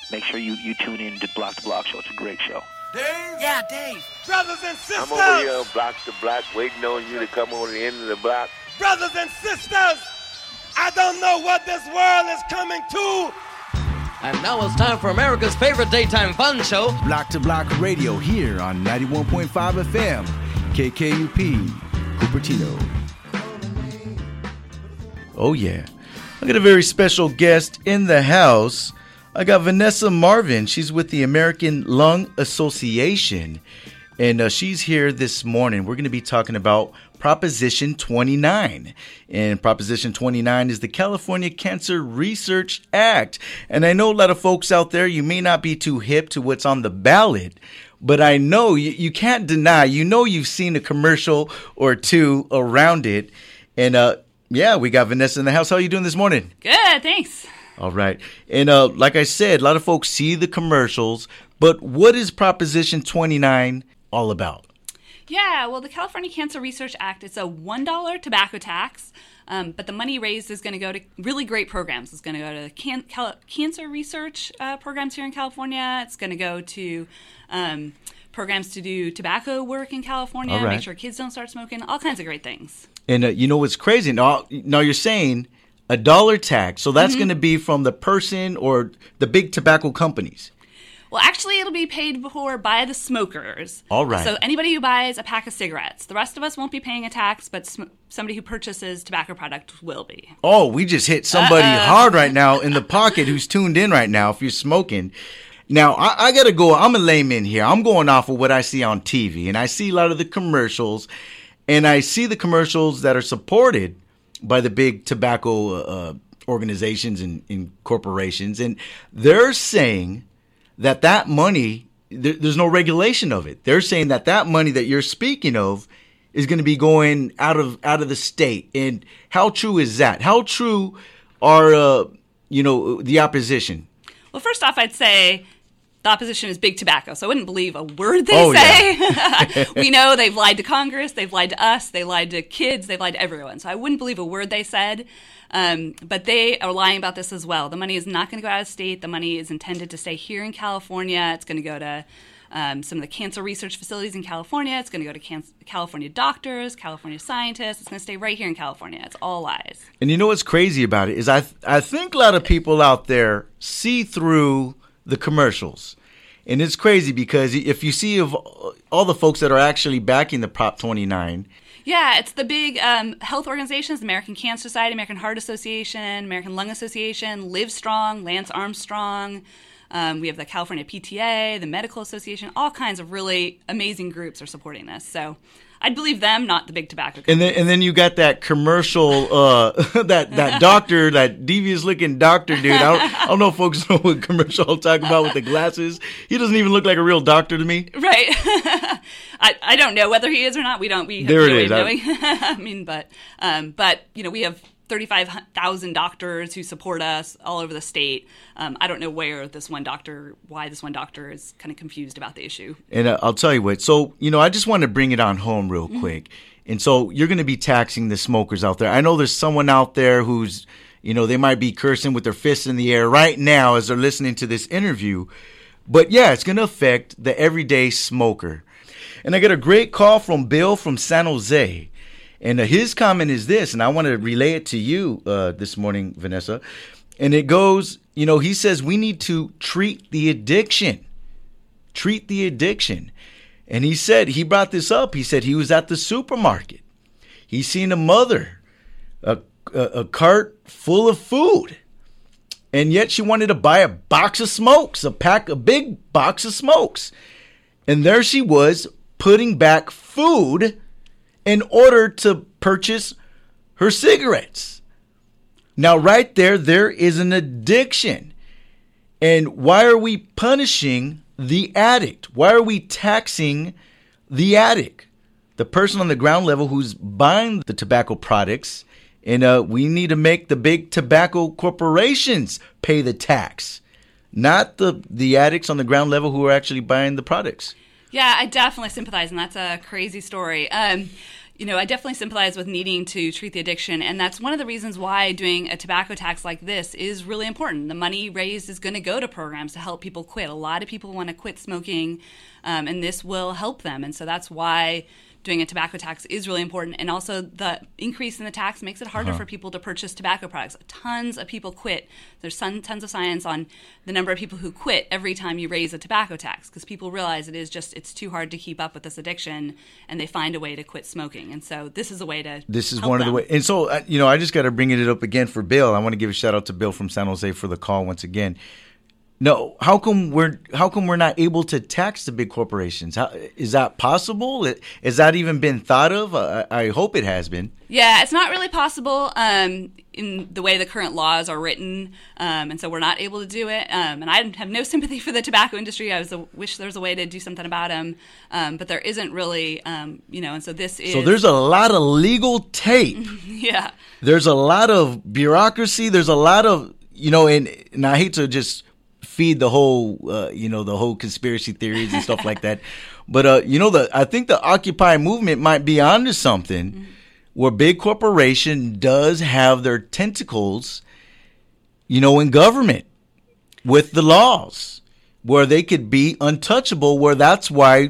make sure you tune in to Block to Block Show. It's a great show. Dave? Yeah, Dave. Brothers and sisters. I'm over here on Block to Block waiting on you to come on the end of the block. Brothers and sisters, I don't know what this world is coming to. And now it's time for America's favorite daytime fun show, Block to Block Radio, here on 91.5 FM, KKUP, Cupertino. Oh yeah, I got a very special guest in the house. I got Vanessa Marvin. She's with the American Lung Association, and she's here this morning. We're going to be talking about Proposition 29. And Proposition 29 is the California Cancer Research Act. And I know a lot of folks out there, you may not be too hip to what's on the ballot, but I know you can't deny, you've seen a commercial or two around it. And yeah, we got Vanessa in the house. How are you doing this morning? Good, thanks. All right. And like I said, a lot of folks see the commercials, but what is Proposition 29 all about? Yeah, well, the California Cancer Research Act, it's a $1 tobacco tax, but the money raised is going to go to really great programs. It's going to go to cancer research programs here in California. It's going to go to programs to do tobacco work in California, All right. Make sure kids don't start smoking, all kinds of great things. And you know what's crazy? Now you're saying a dollar tax, so that's going to be from the person or the big tobacco companies. Well, actually, it'll be paid for by the smokers. All right. So anybody who buys a pack of cigarettes. The rest of us won't be paying a tax, but somebody who purchases tobacco products will be. Oh, we just hit somebody hard right now in the pocket who's tuned in right now if you're smoking. Now, I got to go. I'm a layman here. I'm going off of what I see on TV, and I see a lot of the commercials, and I see the commercials that are supported by the big tobacco organizations and corporations, and they're saying that money, there's no regulation of it. They're saying that money that you're speaking of is going to be going out of the state. And how true is that? How true are the opposition? Well, first off, I'd say the opposition is big tobacco, so I wouldn't believe a word they say. Yeah. We know they've lied to Congress, they've lied to us, they lied to kids, they've lied to everyone. So I wouldn't believe a word they said. But they are lying about this as well. The money is not going to go out of state. The money is intended to stay here in California. It's going to go to some of the cancer research facilities in California. It's going to go to California doctors, California scientists. It's going to stay right here in California. It's all lies. And you know what's crazy about it is I think a lot of people out there see through the commercials. And it's crazy because if you see of all the folks that are actually backing the Prop 29. Yeah, it's the big health organizations, the American Cancer Society, American Heart Association, American Lung Association, Live Strong, Lance Armstrong. We have the California PTA, the Medical Association, all kinds of really amazing groups are supporting this. So I'd believe them, not the big tobacco companies. And then you got that commercial, that doctor, that devious-looking doctor dude. I don't know if folks know what commercial I'm talking about with the glasses. He doesn't even look like a real doctor to me. Right. I don't know whether he is or not. We have there no way it of is. knowing. I mean, but we have 35,000 doctors who support us all over the state. I don't know why this one doctor is kind of confused about the issue. And I'll tell you what. So, I just want to bring it on home real quick. And so you're going to be taxing the smokers out there. I know there's someone out there who's, they might be cursing with their fists in the air right now as they're listening to this interview. But yeah, it's going to affect the everyday smoker. And I got a great call from Bill from San Jose. And his comment is this, and I want to relay it to you this morning, Vanessa. And it goes, he says we need to treat the addiction. Treat the addiction. And he brought this up. He said he was at the supermarket. He seen a mother, a cart full of food. And yet she wanted to buy a box of smokes, a big box of smokes. And there she was putting back food in order to purchase her cigarettes. Now, right there is an addiction. And why are we punishing the addict? Why are we taxing the addict? The person on the ground level who's buying the tobacco products. And we need to make the big tobacco corporations pay the tax, not the addicts on the ground level who are actually buying the products. Yeah, I definitely sympathize, and that's a crazy story. I definitely sympathize with needing to treat the addiction, and that's one of the reasons why doing a tobacco tax like this is really important. The money raised is going to go to programs to help people quit. A lot of people want to quit smoking, and this will help them, and so that's why doing a tobacco tax is really important. And also the increase in the tax makes it harder for people to purchase tobacco products. Tons of people quit. There's tons of science on the number of people who quit every time you raise a tobacco tax, because people realize it's too hard to keep up with this addiction, and they find a way to quit smoking. And so this is a way to help one of them. the ways. And so, I just got to bring it up again for Bill. I want to give a shout out to Bill from San Jose for the call once again. No, how come we're not able to tax the big corporations? Is that possible? Has that even been thought of? I hope it has been. Yeah, it's not really possible in the way the current laws are written, and so we're not able to do it. And I have no sympathy for the tobacco industry. I wish there was a way to do something about them, but there isn't really, and so this is... So there's a lot of legal tape. Yeah. There's a lot of bureaucracy. There's a lot of, and I hate to just feed the whole, the whole conspiracy theories and stuff like that. But, I think the Occupy movement might be onto something where big corporation does have their tentacles, in government with the laws where they could be untouchable, where that's why,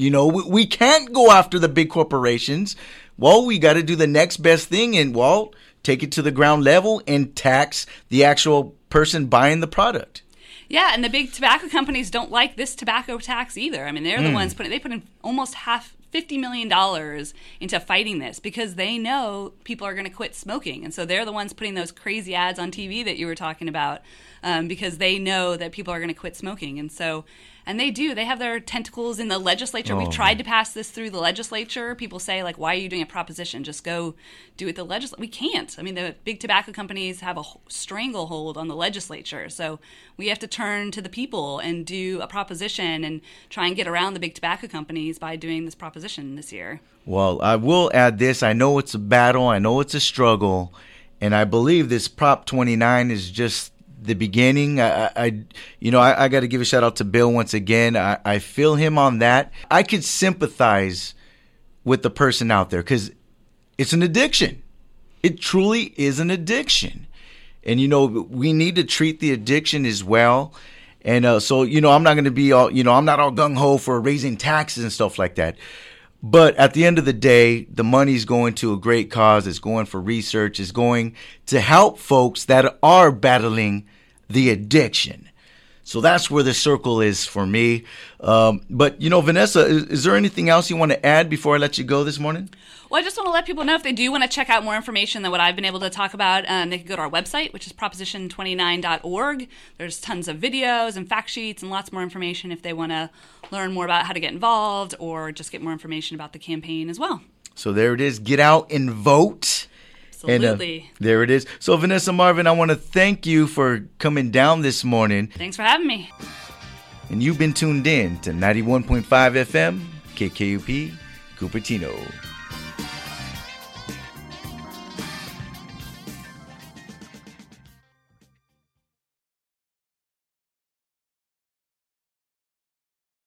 we can't go after the big corporations. Well, we got to do the next best thing and, take it to the ground level and tax the actual person buying the product. Yeah, and the big tobacco companies don't like this tobacco tax either. I mean, they're the ones put in almost $50 million into fighting this because they know people are going to quit smoking. And so they're the ones putting those crazy ads on TV that you were talking about because they know that people are going to quit smoking. And so, and they do. They have their tentacles in the legislature. We've tried to pass this through the legislature. People say, like, why are you doing a proposition? Just go do it the legislature. We can't. I mean, the big tobacco companies have a stranglehold on the legislature. So we have to turn to the people and do a proposition and try and get around the big tobacco companies by doing this proposition this year. Well, I will add this. I know it's a battle. I know it's a struggle. And I believe this Prop 29 is just the beginning. I got to give a shout out to Bill once again. I feel him on that. I could sympathize with the person out there because it's an addiction. It truly is an addiction. And, we need to treat the addiction as well. And so, I'm not going to be all, I'm not all gung-ho for raising taxes and stuff like that. But at the end of the day, the money's going to a great cause. It's going for research. It's going to help folks that are battling the addiction. So that's where the circle is for me. But, Vanessa, is there anything else you want to add before I let you go this morning? Well, I just want to let people know if they do want to check out more information than what I've been able to talk about, they can go to our website, which is proposition29.org. There's tons of videos and fact sheets and lots more information if they want to learn more about how to get involved or just get more information about the campaign as well. So there it is. Get out and vote. Absolutely. And there it is. So, Vanessa Marvin, I want to thank you for coming down this morning. Thanks for having me. And you've been tuned in to 91.5 FM, KKUP, Cupertino.